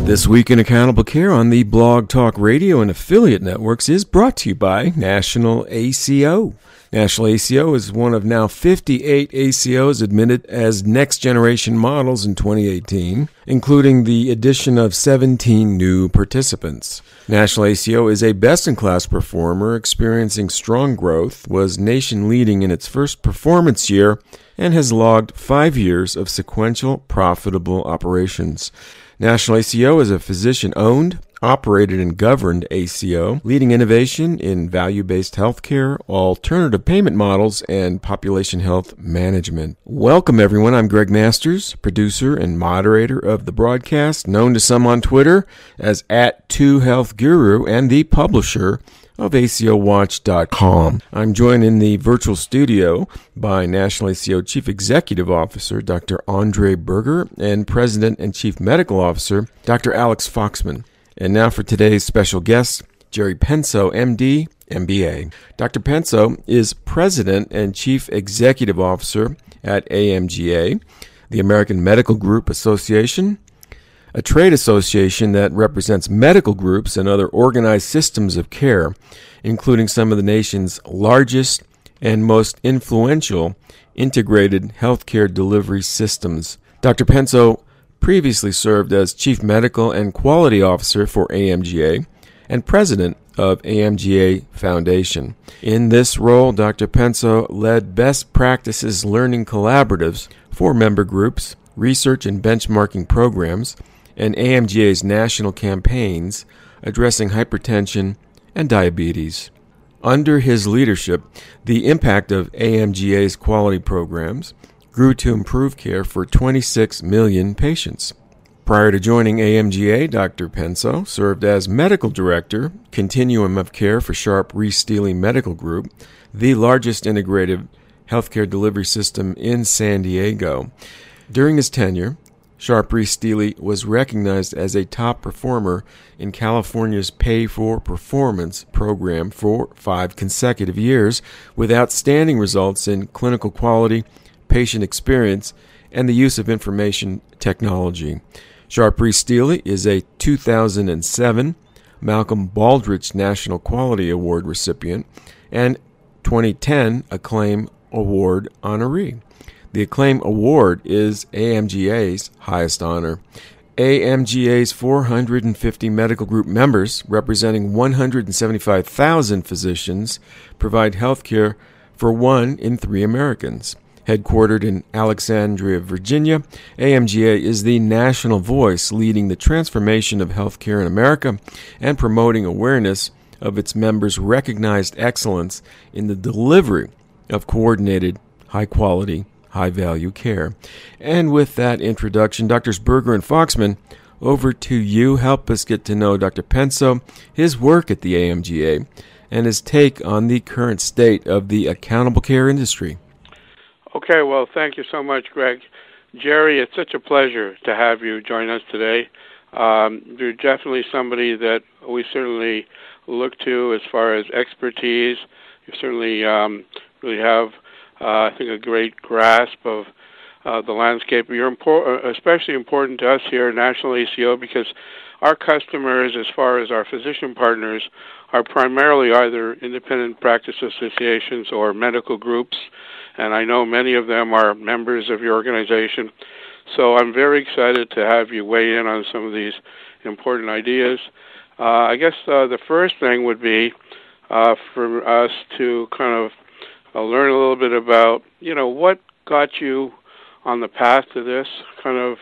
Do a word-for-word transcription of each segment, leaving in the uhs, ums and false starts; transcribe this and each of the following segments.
This Week in Accountable Care on the Blog Talk Radio and affiliate networks is brought to you by National A C O. National A C O is one of now fifty-eight A C Os admitted as next-generation models in twenty eighteen, including the addition of seventeen new participants. National A C O is a best-in-class performer, experiencing strong growth, was nation-leading in its first performance year, and has logged five years of sequential profitable operations. National A C O is a physician-owned, operated, and governed A C O, leading innovation in value-based healthcare, alternative payment models, and population health management. Welcome, everyone. I'm Greg Masters, producer and moderator of the broadcast, known to some on Twitter as at two health guru, and the publisher of A C O watch dot com. I'm joined in the virtual studio by National A C O Chief Executive Officer Doctor Andre Berger and President and Chief Medical Officer Doctor Alex Foxman. And now for today's special guest, Jerry Penso, M D, M B A. Doctor Penso is President and Chief Executive Officer at A M G A, the American Medical Group Association, a trade association that represents medical groups and other organized systems of care, including some of the nation's largest and most influential integrated healthcare delivery systems. Doctor Penso previously served as Chief Medical and Quality Officer for A M G A and President of A M G A Foundation. In this role, Doctor Penso led best practices learning collaboratives for member groups, research and benchmarking programs, and A M G A's national campaigns addressing hypertension and diabetes. Under his leadership, the impact of A M G A's quality programs grew to improve care for twenty-six million patients. Prior to joining A M G A, Doctor Penso served as Medical Director, Continuum of Care for Sharp Reese Steely Medical Group, the largest integrated healthcare delivery system in San Diego. During his tenure, Sharp Reese Steely was recognized as a top performer in California's Pay for Performance program for five consecutive years, with outstanding results in clinical quality, patient experience, and the use of information technology. Sharp Reese Steely is a two thousand seven Malcolm Baldrige National Quality Award recipient and twenty ten Acclaim Award honoree. The Acclaim Award is A M G A's highest honor. A M G A's four hundred fifty medical group members, representing one hundred seventy-five thousand physicians, provide health care for one in three Americans. Headquartered in Alexandria, Virginia, A M G A is the national voice leading the transformation of healthcare in America and promoting awareness of its members' recognized excellence in the delivery of coordinated, high-quality, high-value care. And with that introduction, Doctors Berger and Foxman, over to you. Help us get to know Doctor Penso, his work at the A M G A, and his take on the current state of the accountable care industry. Okay, well, thank you so much, Greg. Jerry, it's such a pleasure to have you join us today. Um, you're definitely somebody that we certainly look to as far as expertise. You certainly um, really have, uh, I think, a great grasp of uh, the landscape. You're impor- especially important to us here at National A C O because our customers, as far as our physician partners, are primarily either independent practice associations or medical groups, and I know many of them are members of your organization. So I'm very excited to have you weigh in on some of these important ideas. Uh, I guess uh, the first thing would be uh, for us to kind of uh, learn a little bit about, you know, what got you on the path to this kind of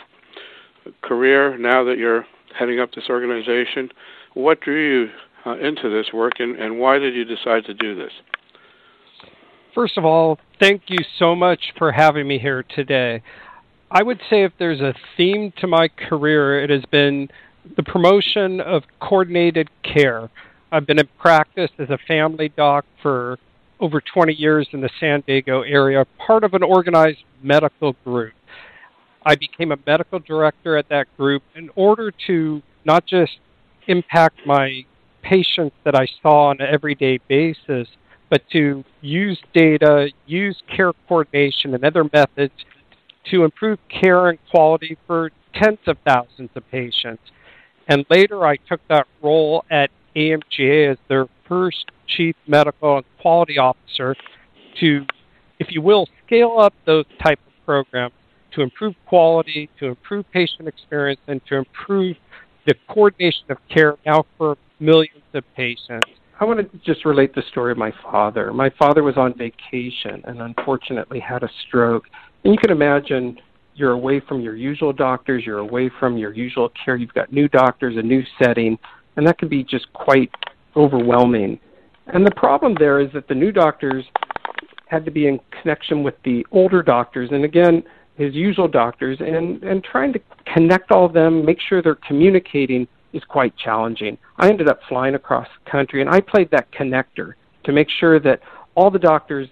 career now that you're heading up this organization. What drew you uh, into this work, and, and why did you decide to do this? First of all, thank you so much for having me here today. I would say if there's a theme to my career, it has been the promotion of coordinated care. I've been in practice as a family doc for over twenty years in the San Diego area, part of an organized medical group. I became a medical director at that group in order to not just impact my patients that I saw on an everyday basis, but to use data, use care coordination and other methods to improve care and quality for tens of thousands of patients. And later I took that role at A M G A as their first chief medical and quality officer to, if you will, scale up those type of programs to improve quality, to improve patient experience, and to improve the coordination of care now for millions of patients. I want to just relate the story of my father. My father was on vacation and unfortunately had a stroke. And you can imagine you're away from your usual doctors, you're away from your usual care, you've got new doctors, a new setting, and that can be just quite overwhelming. And the problem there is that the new doctors had to be in connection with the older doctors, and again, his usual doctors, and, and trying to connect all of them, make sure they're communicating is quite challenging. I ended up flying across the country, and I played that connector to make sure that all the doctors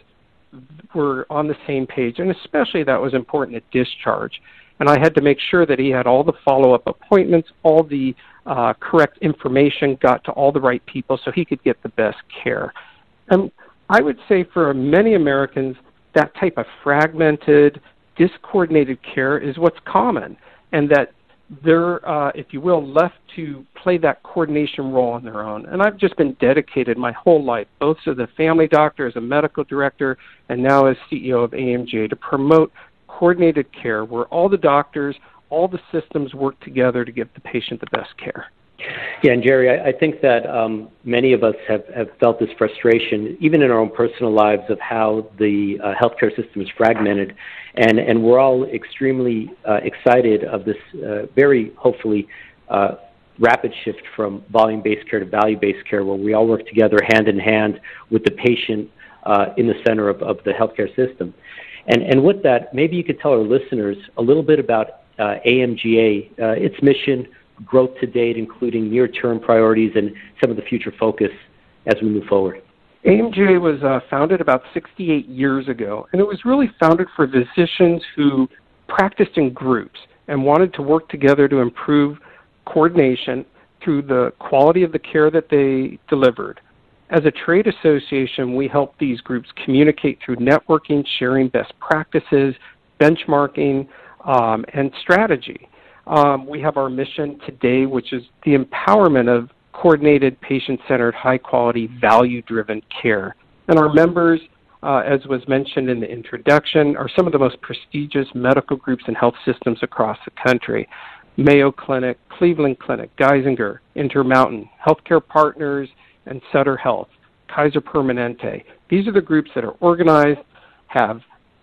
were on the same page, and especially that was important at discharge. And I had to make sure that he had all the follow-up appointments, all the uh, correct information got to all the right people so he could get the best care. And I would say for many Americans, that type of fragmented, discoordinated care is what's common, and that they're, uh, if you will, left to play that coordination role on their own. And I've just been dedicated my whole life, both as a family doctor, as a medical director, and now as C E O of A M G A, to promote coordinated care where all the doctors, all the systems work together to give the patient the best care. Yeah, and Jerry, I, I think that um, many of us have, have felt this frustration, even in our own personal lives, of how the uh, healthcare system is fragmented. And, and we're all extremely uh, excited of this uh, very, hopefully, uh, rapid shift from volume-based care to value-based care, where we all work together hand in hand with the patient uh, in the center of, of the healthcare system. And, and with that, maybe you could tell our listeners a little bit about uh, A M G A, uh, its mission, growth to date, including near-term priorities and some of the future focus as we move forward. A M G A was uh, founded about sixty-eight years ago, and it was really founded for physicians who practiced in groups and wanted to work together to improve coordination through the quality of the care that they delivered. As a trade association, we help these groups communicate through networking, sharing best practices, benchmarking, um, and strategy. Um, we have our mission today, which is the empowerment of coordinated, patient-centered, high-quality, value-driven care. And our members, uh, as was mentioned in the introduction, are some of the most prestigious medical groups and health systems across the country. Mayo Clinic, Cleveland Clinic, Geisinger, Intermountain, Healthcare Partners, and Sutter Health, Kaiser Permanente. These are the groups that are organized, have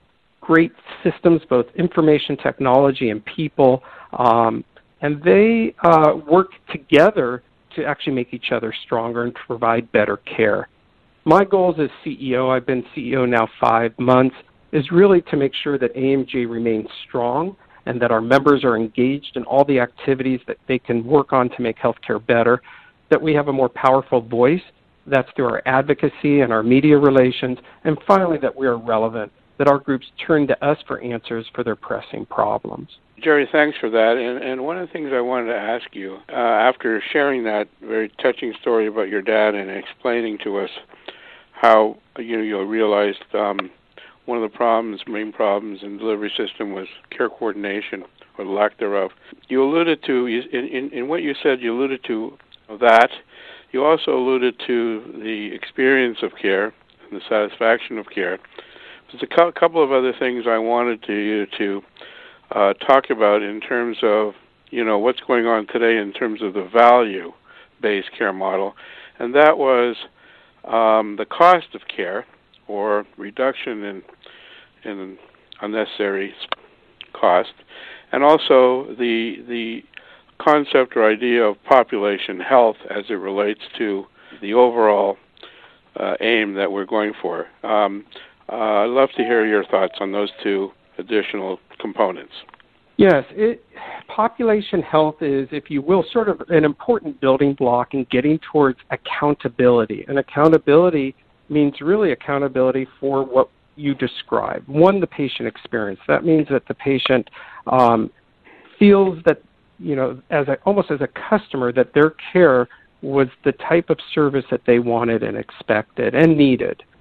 great systems, both information technology and people, um, and they uh, work together to actually make each other stronger and to provide better care. My goals as C E O, I've been C E O now five months, is really to make sure that A M G remains strong and that our members are engaged in all the activities that they can work on to make healthcare better, that we have a more powerful voice, that's through our advocacy and our media relations, and finally that we are relevant, that our groups turn to us for answers for their pressing problems. Jerry, thanks for that. And, and one of the things I wanted to ask you, uh, after sharing that very touching story about your dad and explaining to us how you know, you realized um, one of the problems, main problems in the delivery system was care coordination, or the lack thereof. You alluded to, in, in, in what you said, you alluded to that. You also alluded to the experience of care and the satisfaction of care. There's a cu- couple of other things I wanted to, you to uh, talk about in terms of, you know, what's going on today in terms of the value-based care model, and that was um, the cost of care, or reduction in, in unnecessary cost, and also the the concept or idea of population health as it relates to the overall uh, aim that we're going for. Um, uh, I'd love to hear your thoughts on those two additional components. Yes, it, population health is, if you will, sort of an important building block in getting towards accountability. And accountability means really accountability for what you describe. One, the patient experience. That means that the patient um, feels that, you know, as a, almost as a customer, that their care was the type of service that they wanted and expected and needed.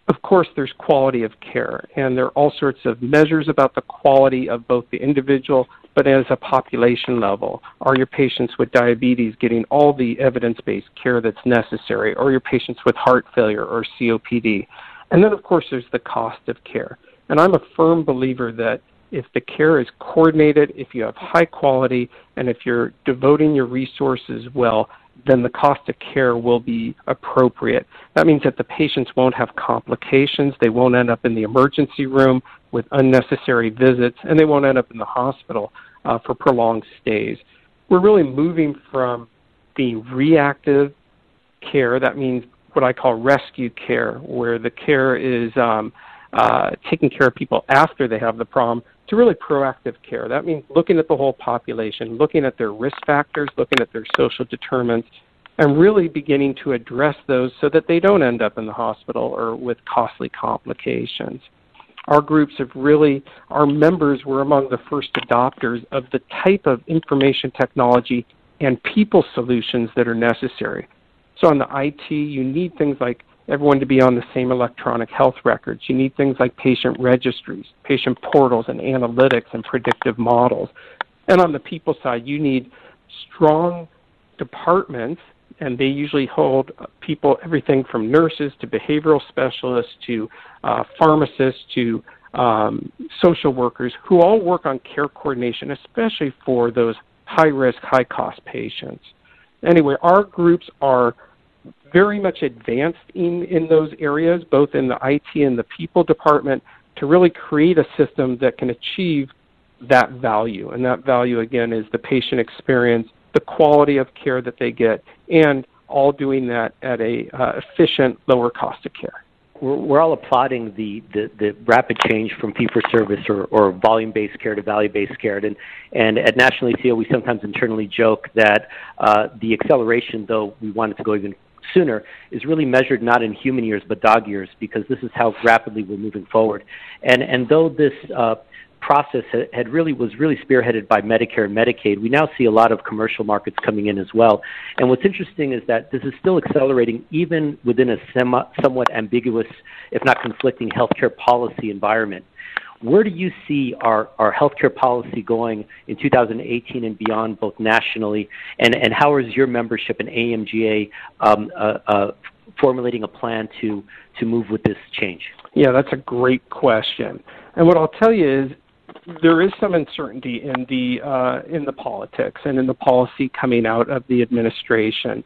of course, there's quality of care, and there are all sorts of measures about the quality of both the individual, but as a population level. Are your patients with diabetes getting all the evidence-based care that's necessary? Or your patients with heart failure or C O P D? And then, of course, there's the cost of care. And I'm a firm believer that if the care is coordinated, if you have high quality, and if you're devoting your resources well, then the cost of care will be appropriate. That means that the patients won't have complications, they won't end up in the emergency room with unnecessary visits, and they won't end up in the hospital uh, for prolonged stays. We're really moving from being reactive care, that means what I call rescue care, where the care is um, uh, taking care of people after they have the problem, to really proactive care. That means looking at the whole population, looking at their risk factors, looking at their social determinants, and really beginning to address those so that they don't end up in the hospital or with costly complications. Our groups have really, our members were among the first adopters of the type of information technology and people solutions that are necessary. So on the I T, you need things like everyone to be on the same electronic health records. You need things like patient registries, patient portals, and analytics and predictive models. And on the people side, you need strong departments, and they usually hold people, everything from nurses to behavioral specialists to uh, pharmacists to um, social workers, who all work on care coordination, especially for those high-risk, high-cost patients. Anyway, our groups are very much advanced in, in those areas, both in the I T and the people department, to really create a system that can achieve that value. And that value, again, is the patient experience, the quality of care that they get, and all doing that at a uh, efficient, lower cost of care. We're, we're all applauding the, the, the rapid change from fee-for-service or, or volume-based care to value-based care. And, and at National A C O, we sometimes internally joke that uh, the acceleration, though we want it to go even sooner, is really measured not in human years but dog years, because this is how rapidly we're moving forward. And, and though this uh, process had really was really spearheaded by Medicare and Medicaid, we now see a lot of commercial markets coming in as well. And what's interesting is that this is still accelerating even within a semi, somewhat ambiguous, if not conflicting, healthcare policy environment. Where do you see our, our healthcare policy going in two thousand eighteen and beyond, both nationally, and, and how is your membership in A M G A um, uh, uh, formulating a plan to, to move with this change? Yeah, that's a great question. And what I'll tell you is there is some uncertainty in the, uh, in the politics and in the policy coming out of the administration.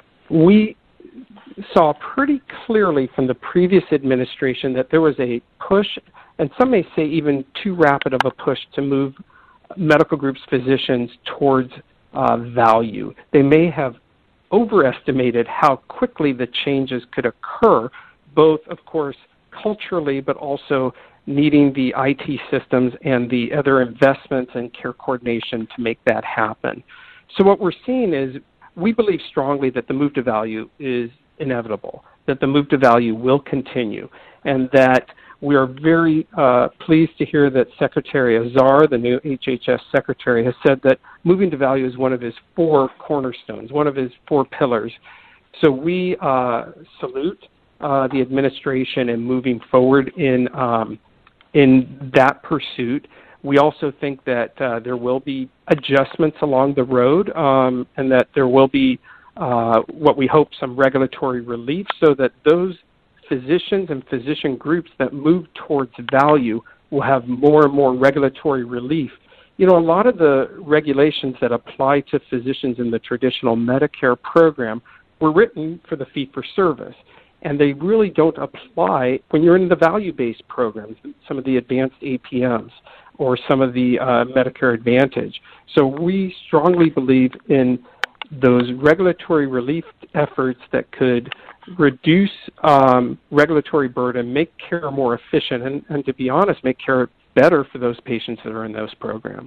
We saw pretty clearly from the previous administration that there was a push, and some may say even too rapid of a push, to move medical groups, physicians towards uh, value. They may have overestimated how quickly the changes could occur, both, of course, culturally, but also needing the I T systems and the other investments in care coordination to make that happen. So what we're seeing is we believe strongly that the move to value is inevitable, that the move to value will continue, and that we are very uh, pleased to hear that Secretary Azar, the new H H S Secretary, has said that moving to value is one of his four cornerstones, one of his four pillars. So we uh, salute uh, the administration in moving forward in um, in that pursuit. We also think that uh, there will be adjustments along the road, um, and that there will be uh, what we hope some regulatory relief, so that those physicians and physician groups that move towards value will have more and more regulatory relief. You know, a lot of the regulations that apply to physicians in the traditional Medicare program were written for the fee-for-service, and they really don't apply when you're in the value-based programs, some of the advanced A P Ms or some of the uh, Medicare Advantage. So we strongly believe in those regulatory relief efforts that could reduce um, regulatory burden, make care more efficient, and, and to be honest, make care better for those patients that are in those programs.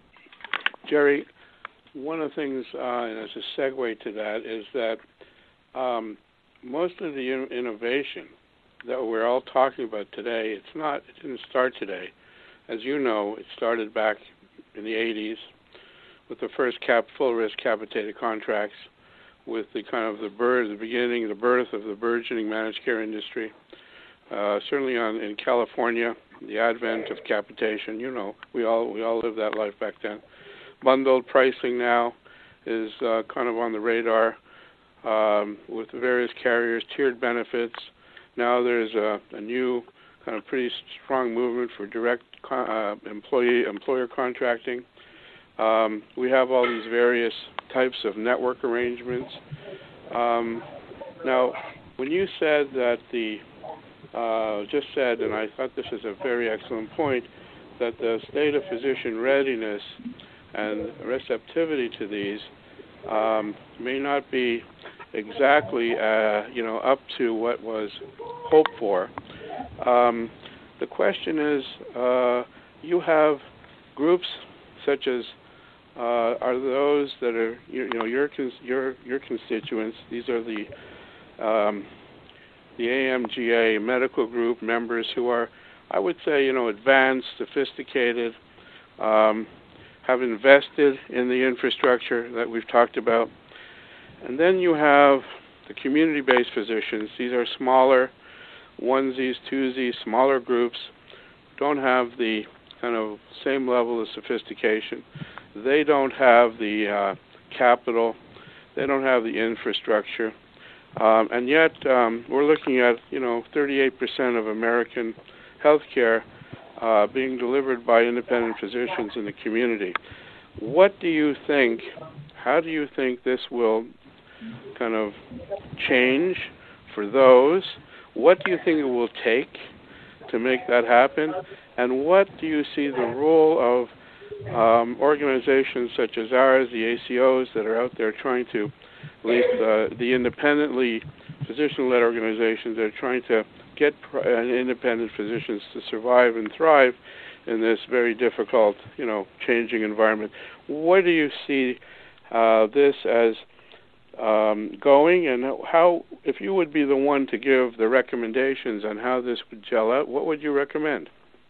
Jerry, one of the things, uh, and as a segue to that, is that um, most of the in- innovation that we're all talking about today, it's not, it didn't start today. As you know, it started back in the eighties with the first cap, full risk capitated contracts, with the kind of the birth, the beginning, the birth of the burgeoning managed care industry. uh, certainly on in California, the advent of capitation. You know, we all we all lived that life back then. Bundled pricing now is uh, kind of on the radar um, with the various carriers, tiered benefits. Now there's a, a new kind of pretty strong movement for direct uh, employee employer contracting. Um, we have all these various types of network arrangements. Um, now, when you said that the uh, just said, and I thought this is a very excellent point, that the state of physician readiness and receptivity to these um, may not be exactly, uh, you know, up to what was hoped for. Um, the question is, uh, you have groups such as uh, are those that are, you, you know, your your your constituents. These are the um, the A M G A medical group members who are, I would say, you know, advanced, sophisticated. Um, have invested in the infrastructure that we've talked about. And then you have the community-based physicians. These are smaller onesies, twosies, smaller groups, don't have the kind of same level of sophistication. They don't have the uh, capital. They don't have the infrastructure. Um, and yet um, we're looking at, you know, thirty-eight percent of American healthcare Uh, being delivered by independent physicians in the community. What do you think, how do you think this will kind of change for those? What do you think it will take to make that happen? And what do you see the role of um, organizations such as ours, the A C Os that are out there trying to, at least uh, the independently physician-led organizations that are trying to get independent physicians to survive and thrive in this very difficult, you know, changing environment. What do you see uh, this as um, going, and how, if you would be the one to give the recommendations on how this would gel out, what would you recommend?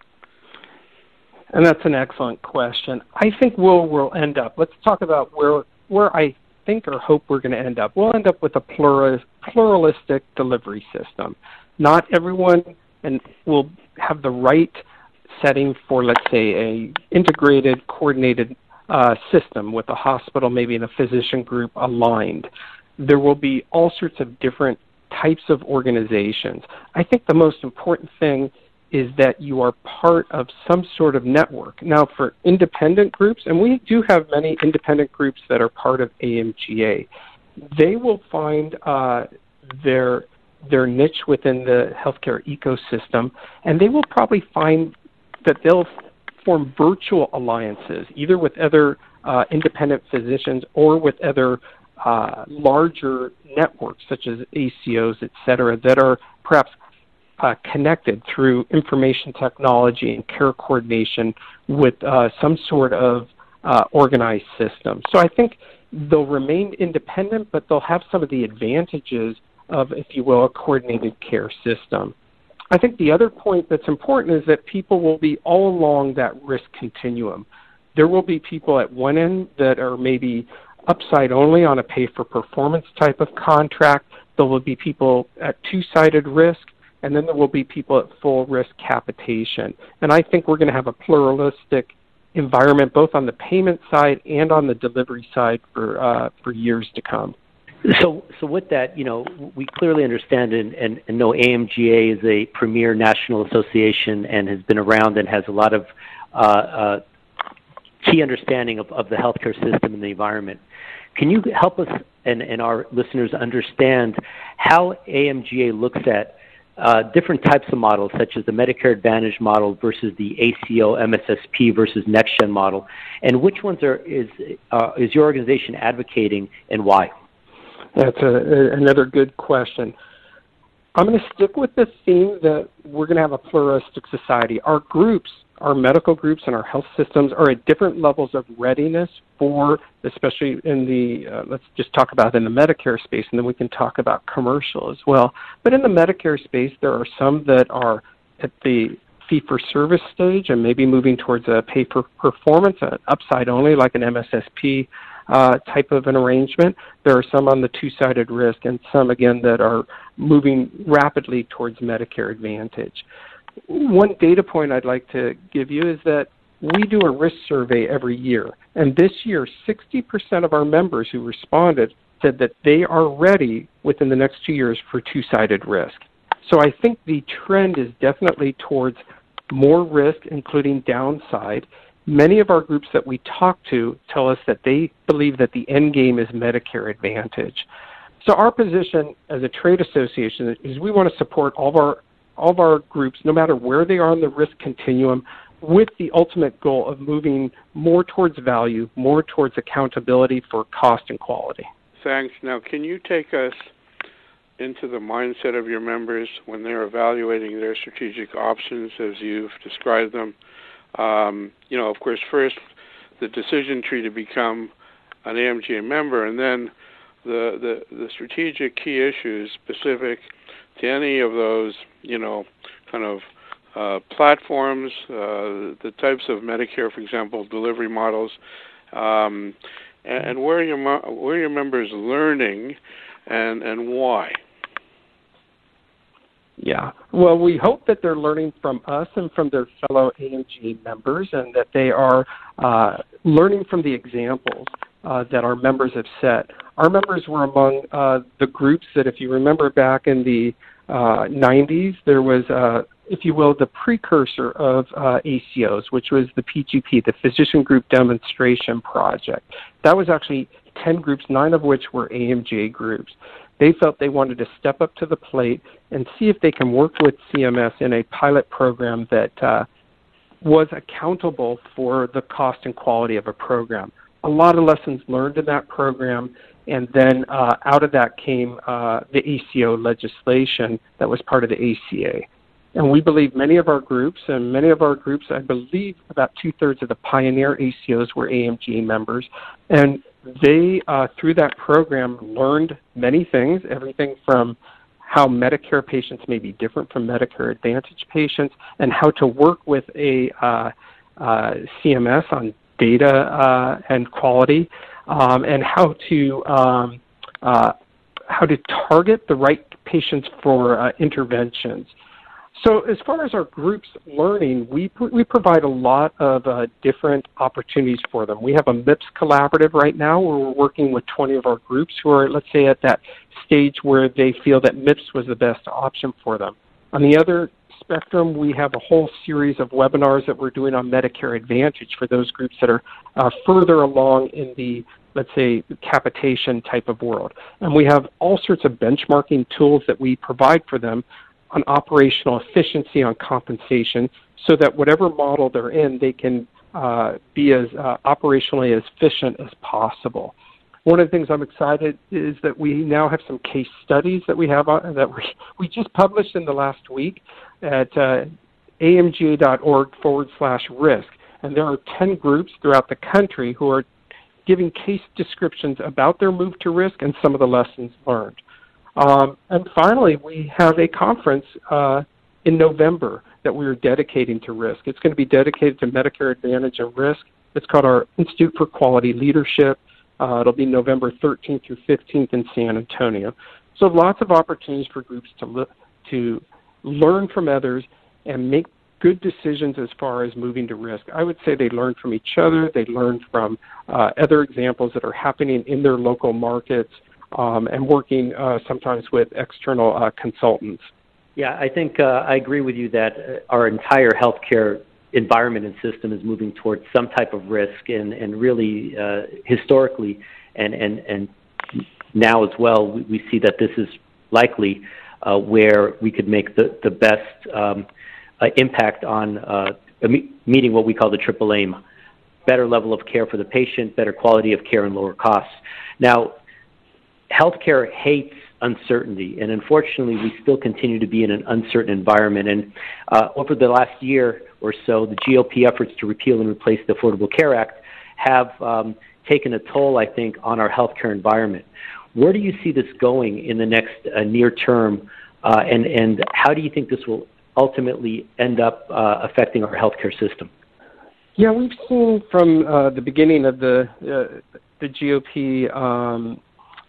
And that's an excellent question. I think we'll, we'll end up, let's talk about where, where I think or hope we're going to end up. We'll end up with a plural, pluralistic delivery system. Not everyone and will have the right setting for, let's say, a integrated, coordinated uh, system with a hospital, maybe in a physician group aligned. There will be all sorts of different types of organizations. I think the most important thing is that you are part of some sort of network. Now, for independent groups, and we do have many independent groups that are part of A M G A, they will find uh, their their niche within the healthcare ecosystem, and they will probably find that they'll form virtual alliances, either with other uh, independent physicians or with other uh, larger networks, such as A C Os, et cetera, that are perhaps uh, connected through information technology and care coordination with uh, some sort of uh, organized system. So I think they'll remain independent, but they'll have some of the advantages of, if you will, a coordinated care system. I think the other point that's important is that people will be all along that risk continuum. There will be people at one end that are maybe upside only on a pay-for-performance type of contract. There will be people at two-sided risk, and then there will be people at full risk capitation. And I think we're going to have a pluralistic environment both on the payment side and on the delivery side for uh, for years to come. So, so with that, you know, we clearly understand and, and, and know A M G A is a premier national association and has been around and has a lot of uh, uh, key understanding of, of the healthcare system and the environment. Can you help us and, and our listeners understand how A M G A looks at uh, different types of models, such as the Medicare Advantage model versus the A C O M S S P versus NextGen model, and which ones are is uh, is your organization advocating and why? That's a, a, another good question. I'm going to stick with the theme that we're going to have a pluralistic society. Our groups, our medical groups and our health systems are at different levels of readiness for, especially in the, uh, let's just talk about in the Medicare space, and then we can talk about commercial as well. But in the Medicare space, there are some that are at the fee-for-service stage and maybe moving towards a pay-for-performance, an upside only, like an M S S P uh, type of an arrangement. There are some on the two-sided risk and some, again, that are moving rapidly towards Medicare Advantage. One data point I'd like to give you is that we do a risk survey every year, and this year sixty percent of our members who responded said that they are ready within the next two years for two-sided risk. So I think the trend is definitely towards more risk, including downside. Many of our groups that we talk to tell us that they believe that the end game is Medicare Advantage. So our position as a trade association is we want to support all of our all of our groups, no matter where they are on the risk continuum, with the ultimate goal of moving more towards value, more towards accountability for cost and quality. Thanks. Now, can you take us into the mindset of your members when they're evaluating their strategic options as you've described them? Um, you know, of course, first, the decision tree to become an A M G A member, and then the, the, the strategic key issues specific to any of those, you know, kind of uh, platforms, uh, the types of Medicare, for example, delivery models, um, and, and where are your where are your members learning, and and why? Yeah. Well, we hope that they're learning from us and from their fellow A M G A members, and that they are uh, learning from the examples uh, that our members have set. Our members were among uh, the groups that, if you remember back in the uh, nineties, there was, uh, if you will, the precursor of uh, A C Os, which was the P G P, the Physician Group Demonstration Project. That was actually ten groups, nine of which were A M G A groups. They felt they wanted to step up to the plate and see if they can work with C M S in a pilot program that uh, was accountable for the cost and quality of a program. A lot of lessons learned in that program, and then uh, out of that came uh, the A C O legislation that was part of the A C A. And we believe many of our groups, and many of our groups, I believe about two-thirds of the pioneer A C Os were A M G A members, and they, uh, through that program, learned many things, everything from how Medicare patients may be different from Medicare Advantage patients, and how to work with a uh, uh, C M S on data uh, and quality, um, and how to um, uh, how to target the right patients for uh, interventions. So as far as our groups learning, we we provide a lot of uh, different opportunities for them. We have a M I P S collaborative right now where we're working with twenty of our groups who are, let's say, at that stage where they feel that M I P S was the best option for them. On the other spectrum, we have a whole series of webinars that we're doing on Medicare Advantage for those groups that are uh, further along in the, let's say, capitation type of world. And we have all sorts of benchmarking tools that we provide for them on operational efficiency, on compensation, so that whatever model they're in, they can uh, be as uh, operationally as efficient as possible. One of the things I'm excited is that we now have some case studies that we have on, that we, we just published in the last week at uh, amga.org forward slash risk. And there are ten groups throughout the country who are giving case descriptions about their move to risk and some of the lessons learned. Um, and finally, we have a conference uh, in November that we are dedicating to risk. It's going to be dedicated to Medicare Advantage and risk. It's called our Institute for Quality Leadership. Uh, it'll be November thirteenth through fifteenth in San Antonio. So lots of opportunities for groups to, le- to learn from others and make good decisions as far as moving to risk. I would say they learn from each other. They learn from uh, other examples that are happening in their local markets, Um, and working uh, sometimes with external uh, consultants. Yeah, I think uh, I agree with you that uh, our entire healthcare environment and system is moving towards some type of risk, and, and really uh, historically and, and, and now as well, we, we see that this is likely uh, where we could make the, the best um, uh, impact on uh, meeting what we call the triple aim: better level of care for the patient, better quality of care, and lower costs. Now, healthcare hates uncertainty, and unfortunately, we still continue to be in an uncertain environment. And uh, over the last year or so, the G O P efforts to repeal and replace the Affordable Care Act have um, taken a toll, I think, on our healthcare environment. Where do you see this going in the next uh, near term, uh, and, and how do you think this will ultimately end up uh, affecting our healthcare system? Yeah, we've seen from uh, the beginning of the, uh, the G O P um,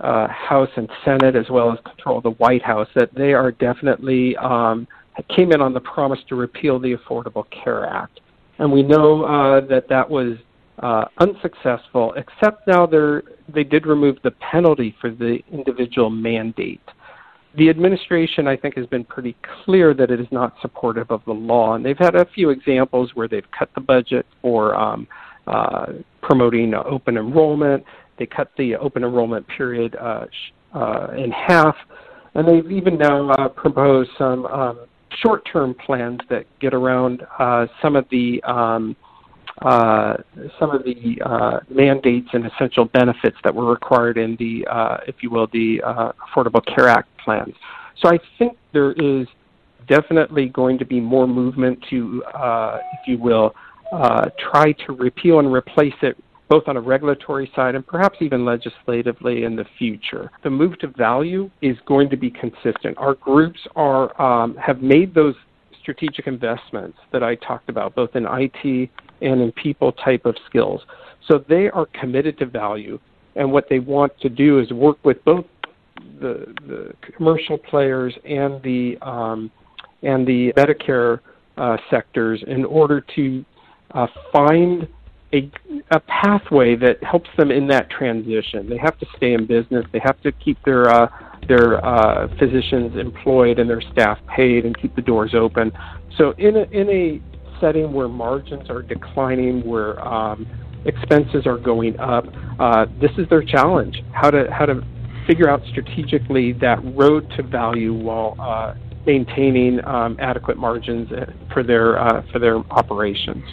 uh, House and Senate, as well as control of the White House, that they are definitely um, came in on the promise to repeal the Affordable Care Act. And we know uh, that that was uh, unsuccessful, except now they're, they did remove the penalty for the individual mandate. The administration, I think, has been pretty clear that it is not supportive of the law, and they've had a few examples where they've cut the budget for um, uh, promoting uh, open enrollment. They cut the open enrollment period uh, uh, in half, and they've even now uh, proposed some um, short-term plans that get around uh, some of the um, uh, some of the uh, mandates and essential benefits that were required in the, uh, if you will, the uh, Affordable Care Act plans. So I think there is definitely going to be more movement to, uh, if you will, uh, try to repeal and replace it both on a regulatory side and perhaps even legislatively in the future. The move to value is going to be consistent. Our groups are um, have made those strategic investments that I talked about, both in I T and in people type of skills. So they are committed to value, and what they want to do is work with both the, the commercial players and the um, and the Medicare uh, sectors in order to uh, find A, a pathway that helps them in that transition. They have to stay in business. They have to keep their uh, their uh, physicians employed and their staff paid and keep the doors open. So in a, in a setting where margins are declining, where um, expenses are going up, uh, this is their challenge: how to how to figure out strategically that road to value while uh, maintaining um, adequate margins for their uh, for their operations.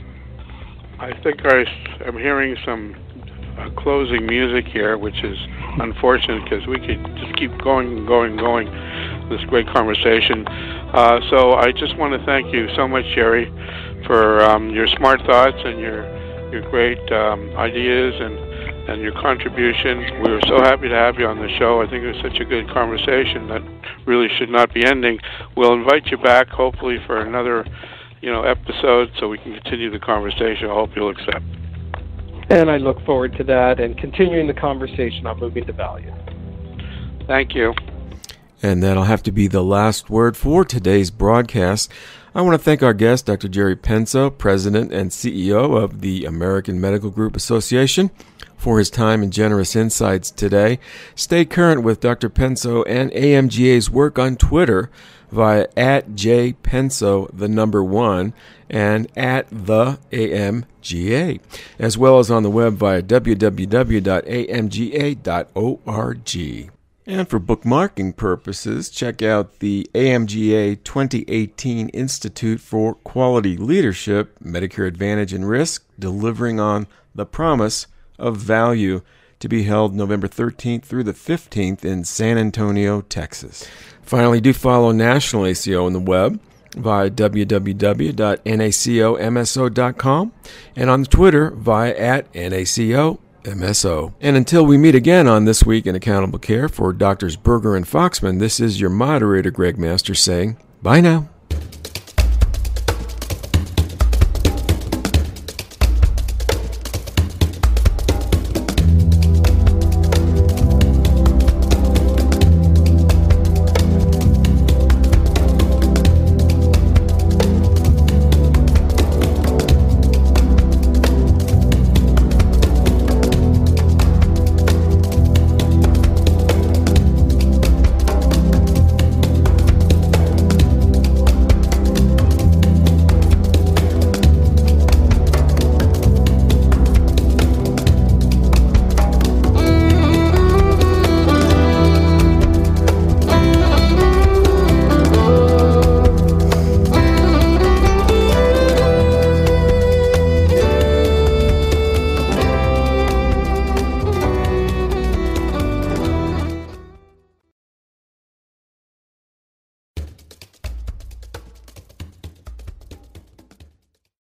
I think I am hearing some uh, closing music here, which is unfortunate because we could just keep going and going and going this great conversation. Uh, so I just want to thank you so much, Jerry, for um, your smart thoughts and your your great um, ideas and, and your contribution. We were so happy to have you on the show. I think it was such a good conversation that really should not be ending. We'll invite you back, hopefully, for another you know, episode so we can continue the conversation. I hope you'll accept. And I look forward to that and continuing the conversation on moving to value. Thank you. And that'll have to be the last word for today's broadcast. I want to thank our guest, Doctor Jerry Penso, President and C E O of the American Medical Group Association, for his time and generous insights today. Stay current with Doctor Penso and A M G A's work on Twitter via at jpenso, the number one, and at the A M G A, as well as on the web via w w w dot a m g a dot org. And for bookmarking purposes, check out the A M G A twenty eighteen Institute for Quality Leadership, Medicare Advantage and Risk, delivering on the promise of value, to be held November thirteenth through the fifteenth in San Antonio, Texas. Finally, do follow National A C O on the web via w w w dot nacomso dot com and on Twitter via at nacomso. And until we meet again on This Week in Accountable Care, for Doctors Berger and Foxman, this is your moderator, Greg Masters, saying bye now.